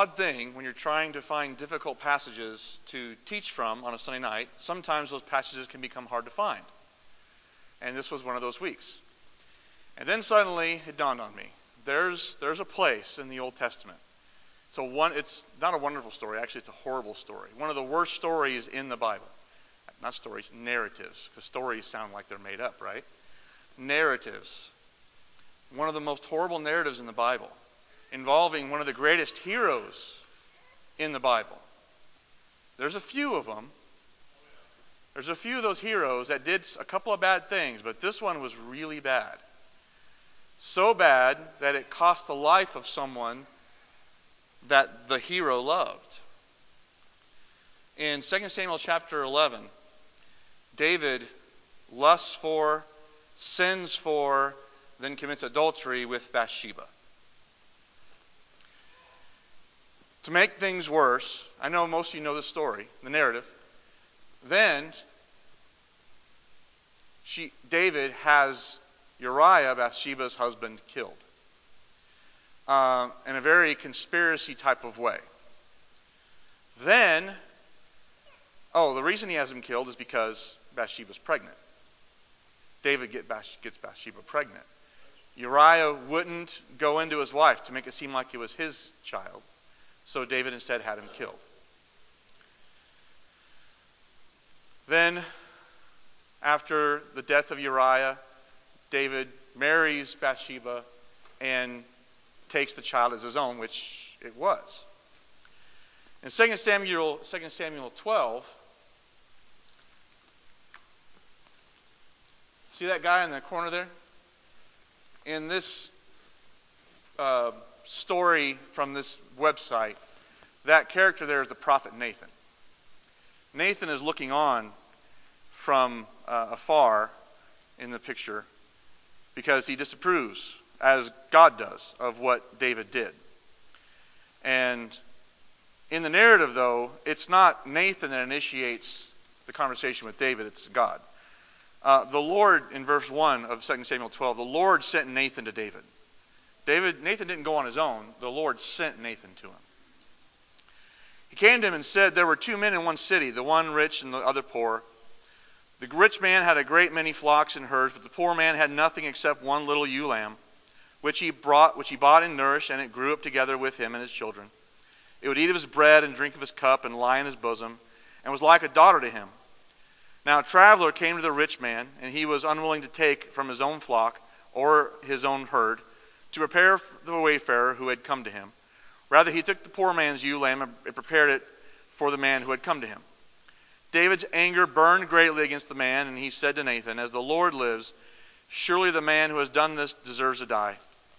odd thing when you're trying to find difficult passages to teach from on a Sunday night. Sometimes those passages can become hard to find. And this was one of those weeks. And then suddenly it dawned on me. There's a place in the Old Testament. It's not a wonderful story. Actually, it's a horrible story. One of the worst stories in the Bible. Not stories, narratives. Because stories sound like they're made up, right? Narratives. One of the most horrible narratives in the Bible, involving one of the greatest heroes in the Bible. There's a few of them. There's a few of those heroes that did a couple of bad things, but this one was really bad. So bad that it cost the life of someone that the hero loved. In 2 Samuel chapter 11, David lusts for, sins for, then commits adultery with Bathsheba. To make things worse, I know most of you know this story, the narrative. Then, David has Uriah, Bathsheba's husband, killed. In a very conspiracy type of way. Then, the reason he has him killed is because Bathsheba's pregnant. David gets Bathsheba pregnant. Uriah wouldn't go into his wife to make it seem like it was his child. So David instead had him killed. Then, after the death of Uriah, David marries Bathsheba and takes the child as his own, which it was. In 2 Samuel 12, see that guy in the corner there? In this story from this website, that character there is the prophet Nathan. Nathan is looking on from afar in the picture because he disapproves, as God does, of what David did. And in the narrative, though, it's not Nathan that initiates the conversation with David, it's God. The Lord, in verse 1 of 2 Samuel 12, the Lord sent Nathan to David. Nathan didn't go on his own. The Lord sent Nathan to him. He came to him and said, there were 2 men in one city, the one rich and the other poor. The rich man had a great many flocks and herds, but the poor man had nothing except one little ewe lamb, which he bought and nourished, and it grew up together with him and his children. It would eat of his bread and drink of his cup and lie in his bosom, and was like a daughter to him. Now a traveler came to the rich man, and he was unwilling to take from his own flock or his own herd to prepare for the wayfarer who had come to him. Rather, he took the poor man's ewe lamb and prepared it for the man who had come to him. David's anger burned greatly against the man, and he said to Nathan, as the Lord lives, surely the man who has done this deserves to die.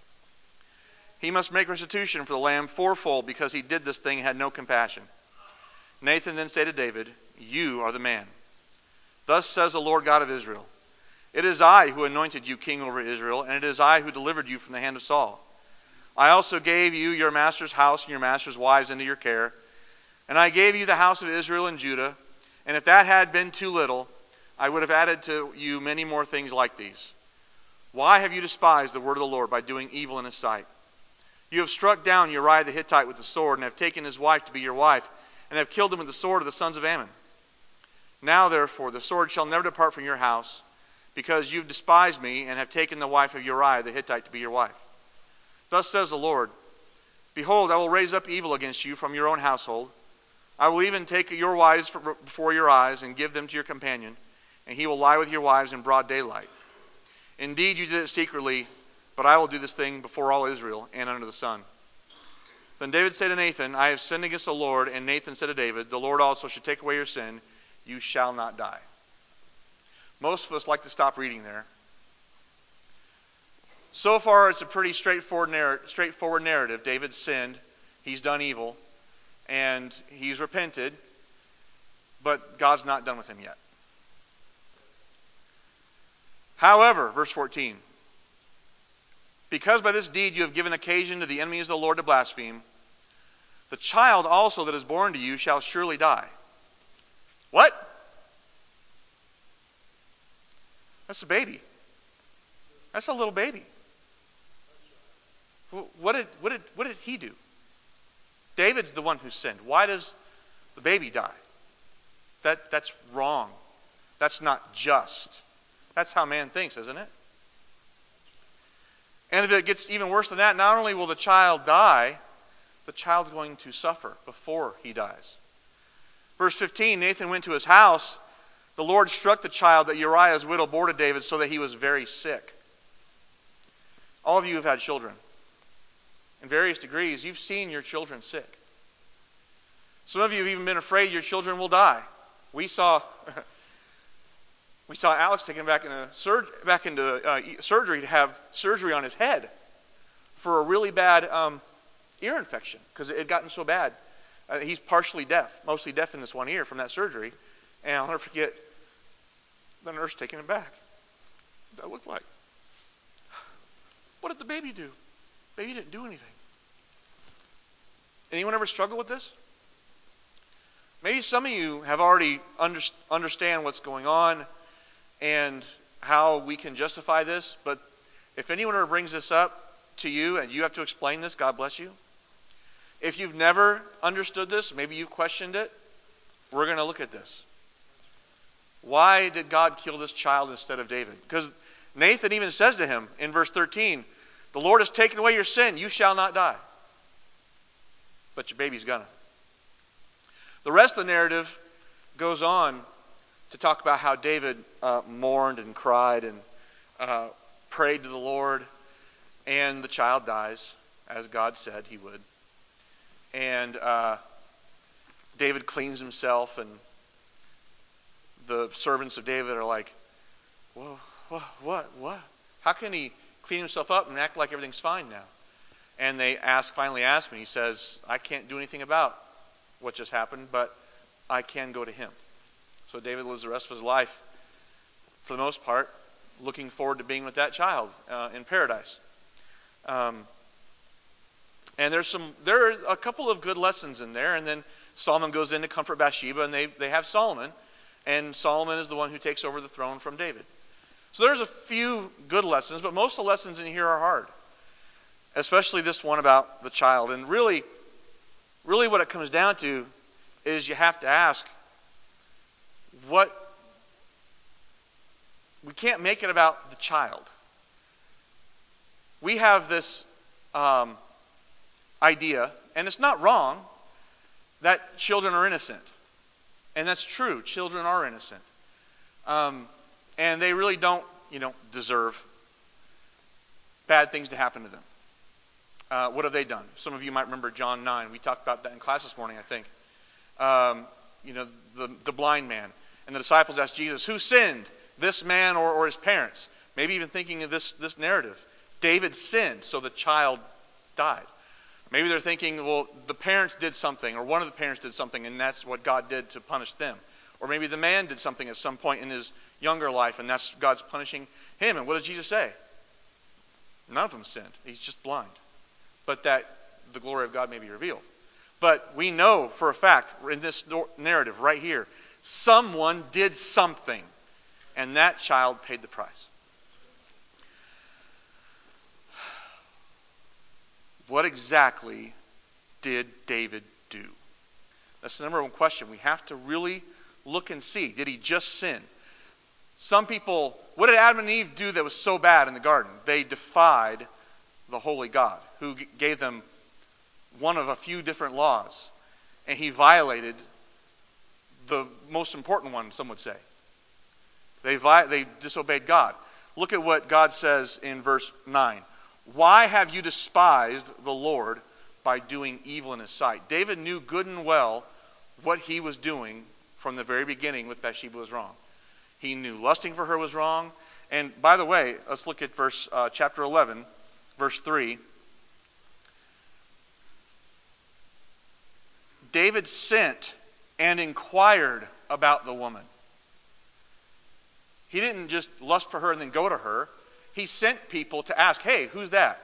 He must make restitution for the lamb fourfold because he did this thing and had no compassion. Nathan then said to David, you are the man. Thus says the Lord God of Israel, it is I who anointed you king over Israel, and it is I who delivered you from the hand of Saul. I also gave you your master's house and your master's wives into your care, and I gave you the house of Israel and Judah, and if that had been too little, I would have added to you many more things like these. Why have you despised the word of the Lord by doing evil in his sight? You have struck down Uriah the Hittite with the sword, and have taken his wife to be your wife, and have killed him with the sword of the sons of Ammon. Now, therefore, the sword shall never depart from your house, because you've despised me, and have taken the wife of Uriah the Hittite to be your wife. Thus says the Lord, behold, I will raise up evil against you from your own household. I will even take your wives before your eyes, and give them to your companion, and he will lie with your wives in broad daylight. Indeed, you did it secretly, but I will do this thing before all Israel and under the sun. Then David said to Nathan, I have sinned against the Lord. And Nathan said to David, the Lord also should take away your sin. You shall not die. Most of us like to stop reading there. So far, it's a pretty straightforward narrative. David sinned. He's done evil. And he's repented. But God's not done with him yet. However, verse 14. Because by this deed you have given occasion to the enemies of the Lord to blaspheme, the child also that is born to you shall surely die. What? That's a baby. That's a little baby. What did he do? David's the one who sinned. Why does the baby die? That's wrong. That's not just. That's how man thinks, isn't it? And if it gets even worse than that, not only will the child die, the child's going to suffer before he dies. Verse 15, Nathan went to his house. The Lord struck the child that Uriah's widow bore to David so that he was very sick. All of you have had children. In various degrees, you've seen your children sick. Some of you have even been afraid your children will die. We saw Alex taken back into surgery to have surgery on his head for a really bad ear infection because it had gotten so bad. He's partially deaf, mostly deaf in this one ear from that surgery. And I'll never forget the nurse taking him back. That looked like. What did the baby do? Baby didn't do anything. Anyone ever struggle with this? Maybe some of you have already understand what's going on and how we can justify this, but if anyone ever brings this up to you and you have to explain this, God bless you. If you've never understood this, maybe you've questioned it, we're going to look at this. Why did God kill this child instead of David? Because Nathan even says to him in verse 13, the Lord has taken away your sin, you shall not die. But your baby's gonna. The rest of the narrative goes on to talk about how David mourned and cried and prayed to the Lord, and the child dies, as God said he would. And David cleans himself, and the servants of David are like, whoa, what? How can he clean himself up and act like everything's fine now? And they finally ask him, and he says, I can't do anything about what just happened, but I can go to him. So David lives the rest of his life, for the most part, looking forward to being with that child in paradise. And there are a couple of good lessons in there, and then Solomon goes in to comfort Bathsheba, and they have Solomon, and Solomon is the one who takes over the throne from David. So there's a few good lessons, but most of the lessons in here are hard. Especially this one about the child. And really what it comes down to is you have to ask, we can't make it about the child. We have this idea, and it's not wrong, that children are innocent. And that's true. Children are innocent. And they really don't, deserve bad things to happen to them. What have they done? Some of you might remember John 9. We talked about that in class this morning, I think. The blind man. And the disciples asked Jesus, who sinned, this man or his parents? Maybe even thinking of this narrative. David sinned, so the child died. Maybe they're thinking, well, the parents did something, or one of the parents did something, and that's what God did to punish them. Or maybe the man did something at some point in his younger life, and that's God's punishing him. And what does Jesus say? None of them sinned. He's just blind. But that the glory of God may be revealed. But we know for a fact in this narrative right here, someone did something, and that child paid the price. What exactly did David do? That's the number one question. We have to really look and see. Did he just sin? Some people, what did Adam and Eve do that was so bad in the garden? They defied the holy God, who gave them one of a few different laws. And he violated the most important one, some would say. They disobeyed God. Look at what God says in verse 9. Why have you despised the Lord by doing evil in his sight? David knew good and well what he was doing from the very beginning with Bathsheba was wrong. He knew lusting for her was wrong. And by the way, let's look at chapter 11, verse 3. David sent and inquired about the woman. He didn't just lust for her and then go to her. He sent people to ask, hey, who's that?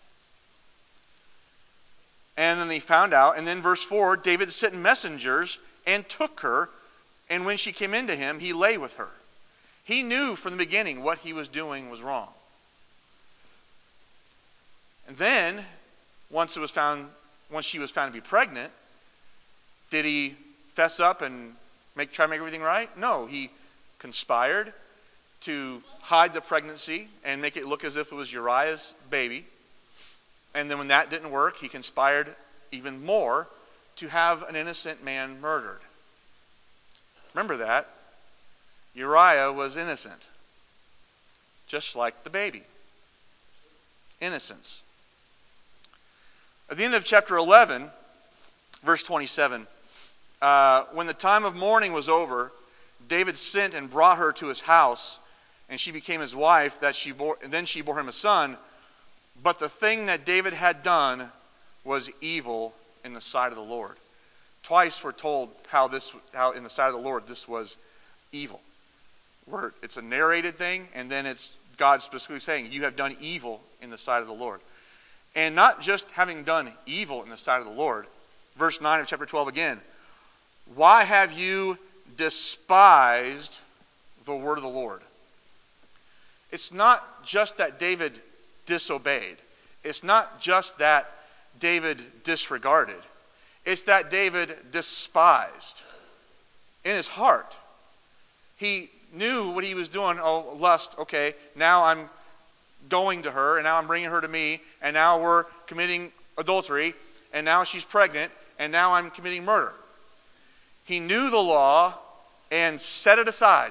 And then they found out. And then verse 4, David sent messengers and took her. And when she came into him, he lay with her. He knew from the beginning what he was doing was wrong. And then, once it was found once she was found to be pregnant, did he fess up and try to make everything right? No, he conspired to hide the pregnancy and make it look as if it was Uriah's baby. And then when that didn't work, he conspired even more to have an innocent man murdered. Remember that. Uriah was innocent, just like the baby. Innocence. At the end of chapter 11, verse 27, when the time of mourning was over, David sent and brought her to his house, and she became his wife. Then she bore him a son. But the thing that David had done was evil in the sight of the Lord. Twice we're told how in the sight of the Lord this was evil. It's a narrated thing, and then it's God specifically saying, you have done evil in the sight of the Lord. And not just having done evil in the sight of the Lord. Verse 9 of chapter 12 again. Why have you despised the word of the Lord? It's not just that David disobeyed. It's not just that David disregarded. It's that David despised in his heart. He knew what he was doing. Oh, lust, okay, now I'm going to her, and now I'm bringing her to me, and now we're committing adultery, and now she's pregnant, and now I'm committing murder. He knew the law and set it aside.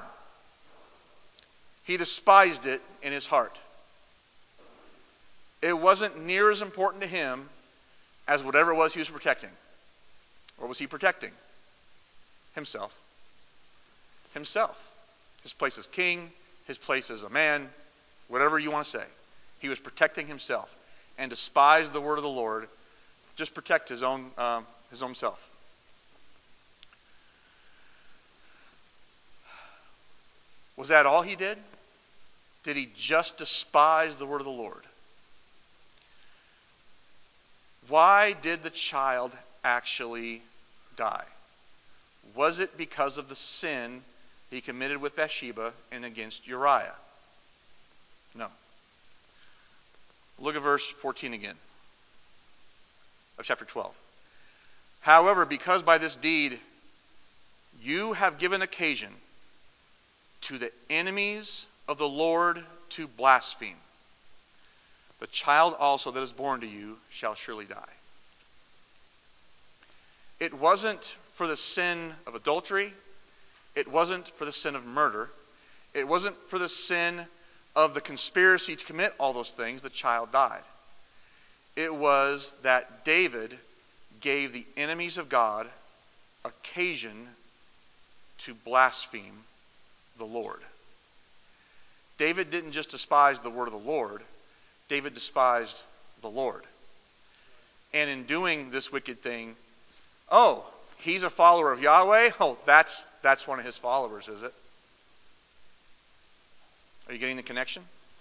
He despised it in his heart. It wasn't near as important to him as whatever it was he was protecting. What was he protecting? Himself. Himself. His place as king, his place as a man, whatever you want to say. He was protecting himself and despised the word of the Lord. Just protect his own self. Was that all he did? Did he just despise the word of the Lord? Why did the child actually die? Was it because of the sin he committed with Bathsheba and against Uriah? No. Look at verse 14 again of chapter 12. However, because by this deed you have given occasion to the enemies of the Lord to blaspheme, the child also that is born to you shall surely die. It wasn't for the sin of adultery. It wasn't for the sin of murder. It wasn't for the sin of the conspiracy to commit all those things the child died. It was that David gave the enemies of God occasion to blaspheme the Lord. David didn't just despise the word of the Lord. David despised the Lord. And in doing this wicked thing, oh, he's a follower of Yahweh? Oh, that's one of his followers, is it? Are you getting the connection?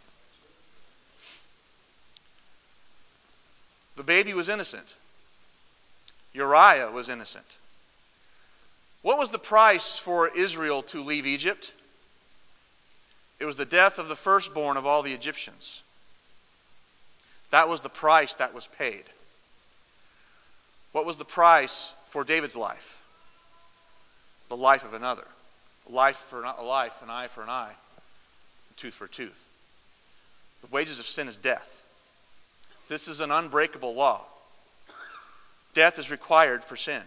The baby was innocent. Uriah was innocent. What was the price for Israel to leave Egypt? It was the death of the firstborn of all the Egyptians. That was the price that was paid. What was the price for David's life? The life of another. A life for a life, an eye for an eye, a tooth for a tooth. The wages of sin is death. This is an unbreakable law. Death is required for sin.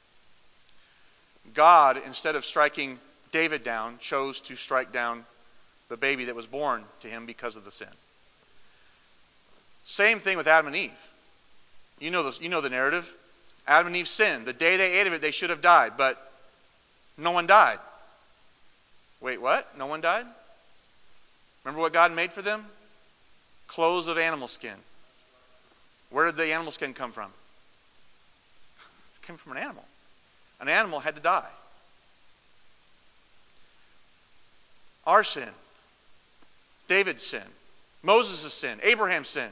God, instead of striking David down, chose to strike down the baby that was born to him because of the sin. Same thing with Adam and Eve. You know the narrative. Adam and Eve sinned. The day they ate of it, they should have died, but no one died. Wait, what? No one died? Remember what God made for them? Clothes of animal skin. Where did the animal skin come from? It came from an animal. An animal had to die. Our sin. David's sin. Moses' sin. Abraham's sin.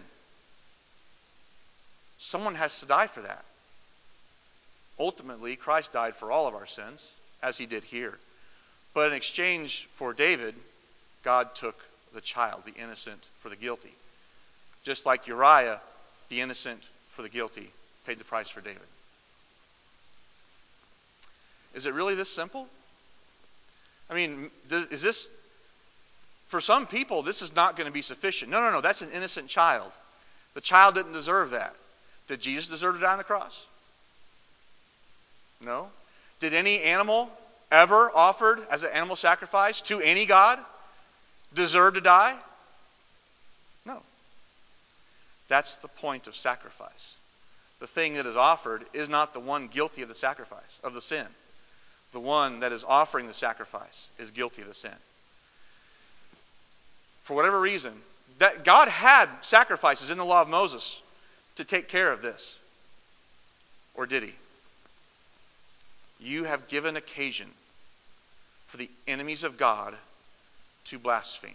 Someone has to die for that. Ultimately, Christ died for all of our sins, as he did here. But in exchange for David, God took the child, the innocent, for the guilty. Just like Uriah, the innocent for the guilty, paid the price for David. Is it really this simple? I mean, is this, for some people, this is not going to be sufficient. No, that's an innocent child. The child didn't deserve that. Did Jesus deserve to die on the cross? No. Did any animal ever offered as an animal sacrifice to any god deserve to die? No. That's the point of sacrifice. The thing that is offered is not the one guilty of the sacrifice, of the sin. The one that is offering the sacrifice is guilty of the sin. For whatever reason, that God had sacrifices in the law of Moses to take care of this. Or did he? You have given occasion for the enemies of God to blaspheme.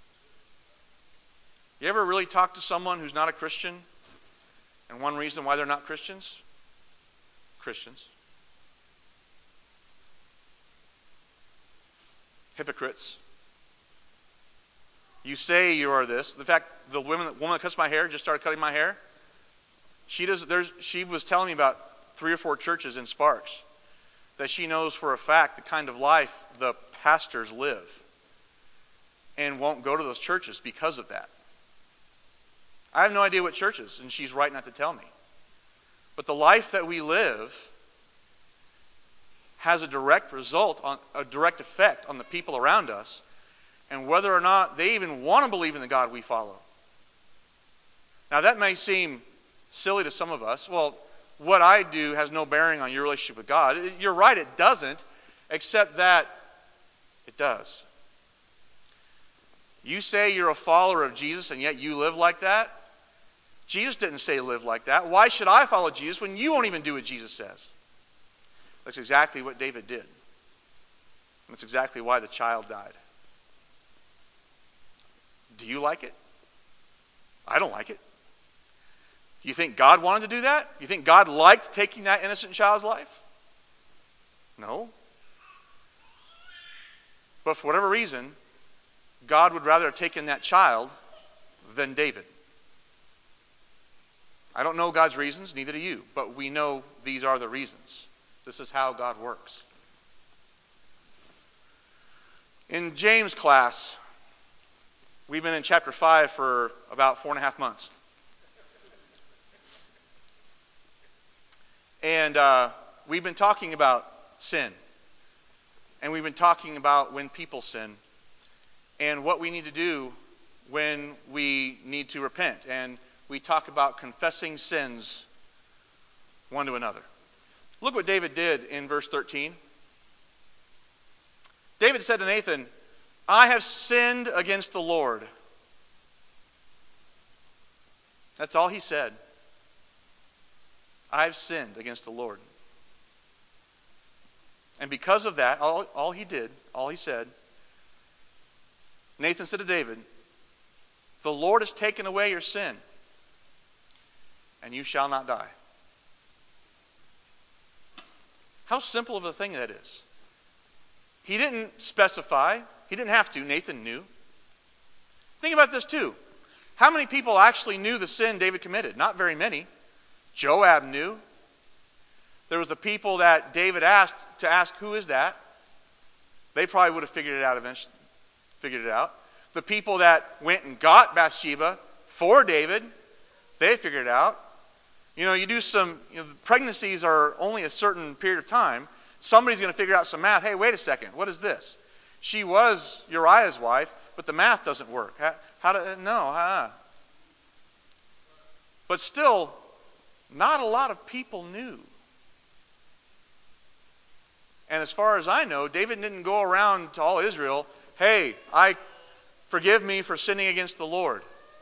You ever really talk to someone who's not a Christian? And one reason why they're not Christians? Christians. Hypocrites. You say you are this. In fact, the woman that cuts my hair just started cutting my hair. She was telling me about 3 or 4 churches in Sparks that she knows for a fact the kind of life the pastors live and won't go to those churches because of that. I have no idea what churches, and she's right not to tell me. But the life that we live has a direct effect on the people around us, and whether or not they even want to believe in the God we follow. Now that may seem silly to some of us. Well, what I do has no bearing on your relationship with God. You're right, it doesn't, except that it does. You say you're a follower of Jesus and yet you live like that? Jesus didn't say live like that. Why should I follow Jesus when you won't even do what Jesus says? That's exactly what David did. That's exactly why the child died. Do you like it? I don't like it. You think God wanted to do that? You think God liked taking that innocent child's life? No. But for whatever reason, God would rather have taken that child than David. I don't know God's reasons, neither do you, but we know these are the reasons. This is how God works. In James class, we've been in chapter 5 for about 4.5 months. And we've been talking about sin. And we've been talking about when people sin. And what we need to do when we need to repent. And we talk about confessing sins one to another. Look what David did in verse 13. David said to Nathan, I have sinned against the Lord. That's all he said. I've sinned against the Lord. And because of that, all he said, Nathan said to David, the Lord has taken away your sin, and you shall not die. How simple of a thing that is. He didn't specify. He didn't have to. Nathan knew. Think about this too. How many people actually knew the sin David committed? Not very many. Joab knew. There was the people that David asked to ask, who is that? They probably would have figured it out eventually. The people that went and got Bathsheba for David, they figured it out. You do some, pregnancies are only a certain period of time. Somebody's going to figure out some math. Hey, wait a second. What is this? She was Uriah's wife, but the math doesn't work. But still, not a lot of people knew. And as far as I know, David didn't go around to all Israel, hey, forgive me for sinning against the Lord.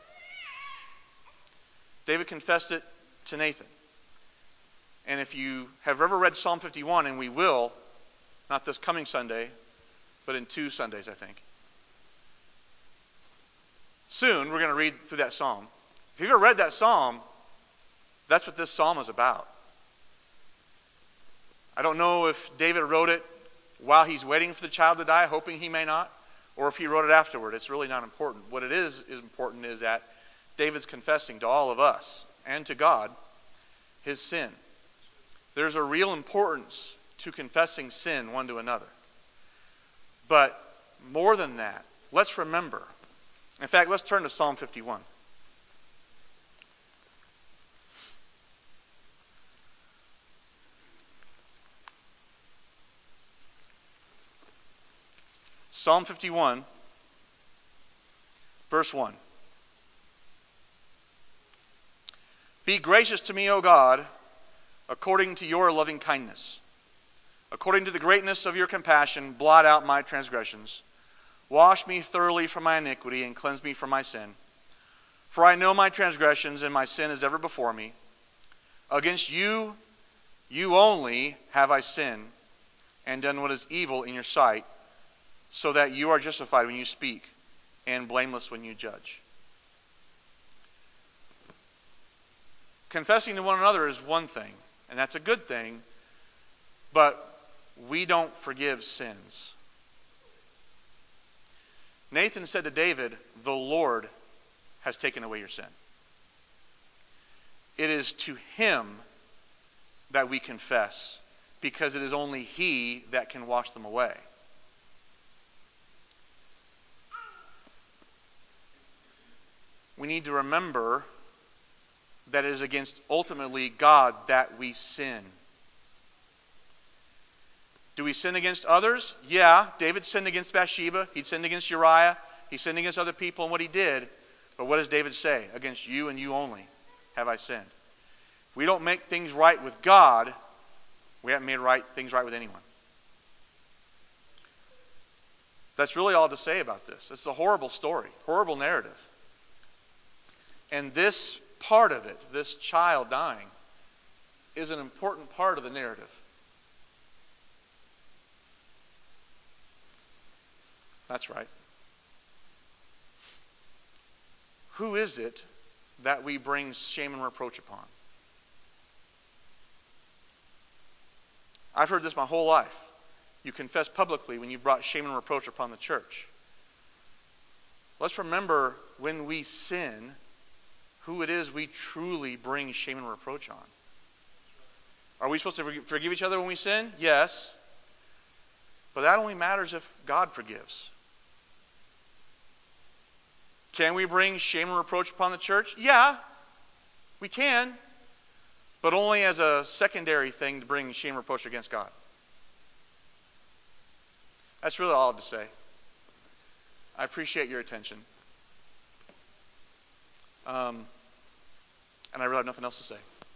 David confessed it to Nathan. And if you have ever read Psalm 51, and we will, not this coming Sunday, but in 2 Sundays, I think. Soon, we're going to read through that psalm. If you've ever read that psalm, that's what this psalm is about. I don't know if David wrote it while he's waiting for the child to die, hoping he may not, or if he wrote it afterward. It's really not important. What it is important is that David's confessing to all of us and to God his sin. There's a real importance to confessing sin one to another. But more than that, let's remember. In fact, let's turn to Psalm 51. Psalm 51, verse 1. Be gracious to me, O God, according to your loving kindness. According to the greatness of your compassion, blot out my transgressions. Wash me thoroughly from my iniquity and cleanse me from my sin. For I know my transgressions, and my sin is ever before me. Against you, you only have I sinned, and done what is evil in your sight, so that you are justified when you speak, and blameless when you judge. Confessing to one another is one thing, and that's a good thing, but we don't forgive sins. Nathan said to David, the Lord has taken away your sin. It is to him that we confess, because it is only he that can wash them away. We need to remember that it is against ultimately God that we sin. Do we sin against others? Yeah, David sinned against Bathsheba. He sinned against Uriah. He sinned against other people and what he did. But what does David say? Against you and you only have I sinned. If we don't make things right with God, we haven't made things right with anyone. That's really all to say about this. It's a horrible story, horrible narrative. And this part of it, this child dying, is an important part of the narrative. That's right. Who is it that we bring shame and reproach upon? I've heard this my whole life. You confess publicly when you've brought shame and reproach upon the church. Let's remember when we sin, who it is we truly bring shame and reproach on. Are we supposed to forgive each other when we sin? Yes. But that only matters if God forgives. Can we bring shame and reproach upon the church? Yeah, we can. But only as a secondary thing to bring shame and reproach against God. That's really all I have to say. I appreciate your attention. And I really have nothing else to say.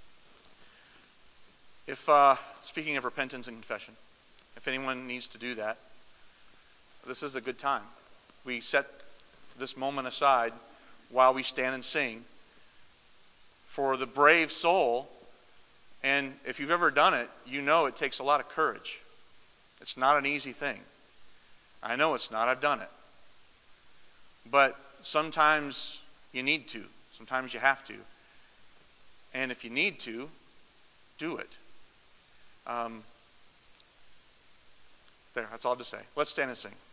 If, speaking of repentance and confession, if anyone needs to do that, this is a good time. We set this moment aside while we stand and sing for the brave soul. And if you've ever done it, you know it takes a lot of courage. It's not an easy thing. I know it's not. I've done it. But sometimes you need to. Sometimes you have to. And if you need to, do it. That's all to say. Let's stand and sing.